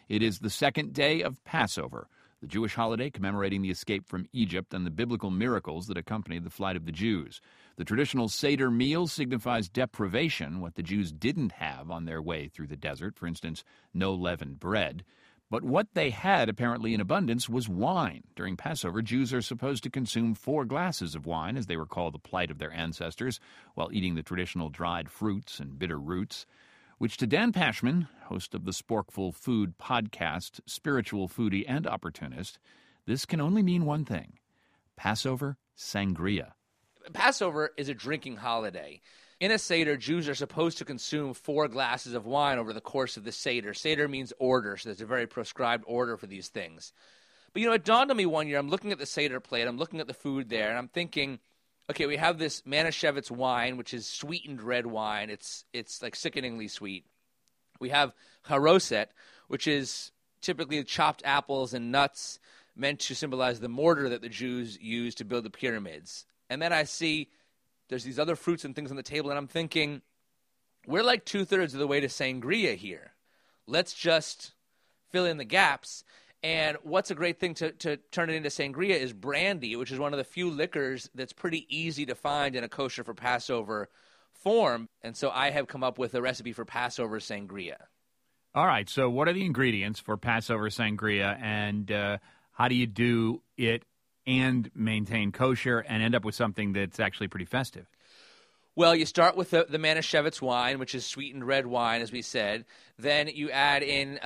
It is the second day of Passover, the Jewish holiday commemorating the escape from Egypt and the biblical miracles that accompanied the flight of the Jews. The traditional Seder meal signifies deprivation, what the Jews didn't have on their way through the desert, for instance, no leavened bread. But what they had, apparently in abundance, was wine. During Passover, Jews are supposed to consume 4 glasses of wine, as they recall the plight of their ancestors, while eating the traditional dried fruits and bitter roots, which to Dan Pashman, host of the Sporkful Food podcast, spiritual foodie and opportunist, this can only mean one thing: Passover sangria. Passover is a drinking holiday. In a Seder, Jews are supposed to consume 4 glasses of wine over the course of the Seder. Seder means order, so there's a very prescribed order for these things. But, it dawned on me one year, I'm looking at the Seder plate, I'm looking at the food there, and I'm thinking, okay, we have this Manischewitz wine, which is sweetened red wine. It's like sickeningly sweet. We have Haroset, which is typically chopped apples and nuts meant to symbolize the mortar that the Jews used to build the pyramids. And then I see there's these other fruits and things on the table, and I'm thinking, we're like 2/3 of the way to sangria here. Let's just fill in the gaps. And what's a great thing to turn it into sangria is brandy, which is one of the few liquors that's pretty easy to find in a kosher for Passover form. And so I have come up with a recipe for Passover sangria. All right, so what are the ingredients for Passover sangria, and how do you do it and maintain kosher and end up with something that's actually pretty festive? Well, you start with the Manischewitz wine, which is sweetened red wine, as we said. Then you add in,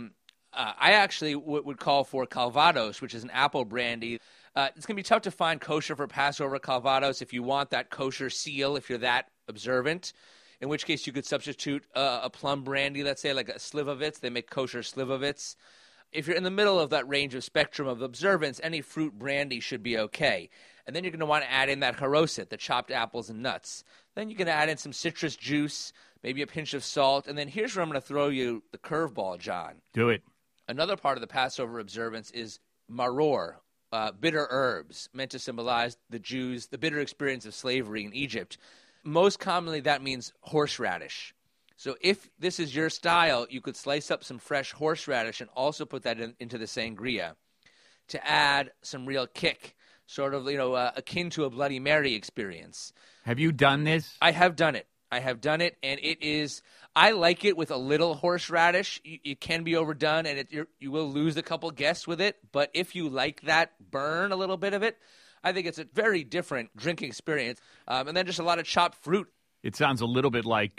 I actually would call for Calvados, which is an apple brandy. It's going to be tough to find kosher for Passover Calvados if you want that kosher seal, if you're that observant, in which case you could substitute a plum brandy, let's say, like a Slivovitz. They make kosher Slivovitz. If you're in the middle of that range of spectrum of observance, any fruit brandy should be okay. And then you're going to want to add in that Haroset, the chopped apples and nuts. Then you're going to add in some citrus juice, maybe a pinch of salt. And then here's where I'm going to throw you the curveball, John. Do it. Another part of the Passover observance is maror, bitter herbs, meant to symbolize the Jews, the bitter experience of slavery in Egypt. Most commonly, that means horseradish. So if this is your style, you could slice up some fresh horseradish and also put that into the sangria to add some real kick, sort of, akin to a Bloody Mary experience. Have you done this? I have done it. And it is, I like it with a little horseradish. It can be overdone, and you will lose a couple guests with it. But if you like that burn, a little bit of it, I think it's a very different drinking experience. And then just a lot of chopped fruit. It sounds a little bit like,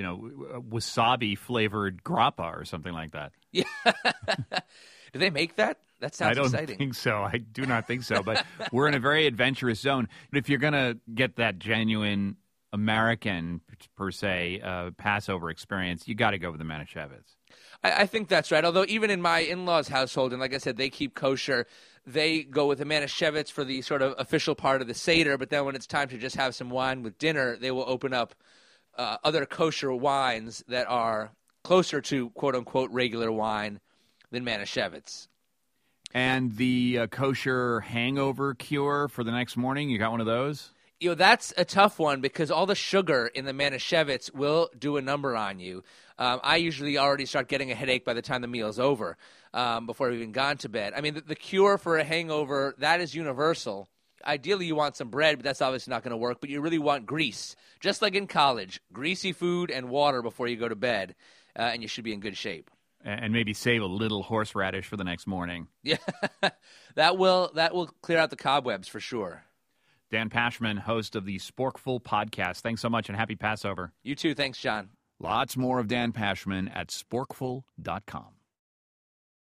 wasabi-flavored grappa or something like that. Yeah. Do they make that? That sounds exciting. I don't think so. I do not think so. But we're in a very adventurous zone. But if you're going to get that genuine American, per se, Passover experience, you got to go with the Manischewitz. I think that's right. Although even in my in-laws' household, and like I said, they keep kosher, they go with the Manischewitz for the sort of official part of the Seder, but then when it's time to just have some wine with dinner, they will open up other kosher wines that are closer to quote-unquote regular wine than Manischewitz. And the kosher hangover cure for the next morning, you got one of those? That's a tough one because all the sugar in the Manischewitz will do a number on you. I usually already start getting a headache by the time the meal's over, before I've even gone to bed. I mean, the cure for a hangover, that is universal. Ideally, you want some bread, but that's obviously not going to work. But you really want grease. Just like in college, greasy food and water before you go to bed, and you should be in good shape. And maybe save a little horseradish for the next morning. Yeah, that will clear out the cobwebs for sure. Dan Pashman, host of the Sporkful podcast. Thanks so much and happy Passover. You too. Thanks, John. Lots more of Dan Pashman at sporkful.com.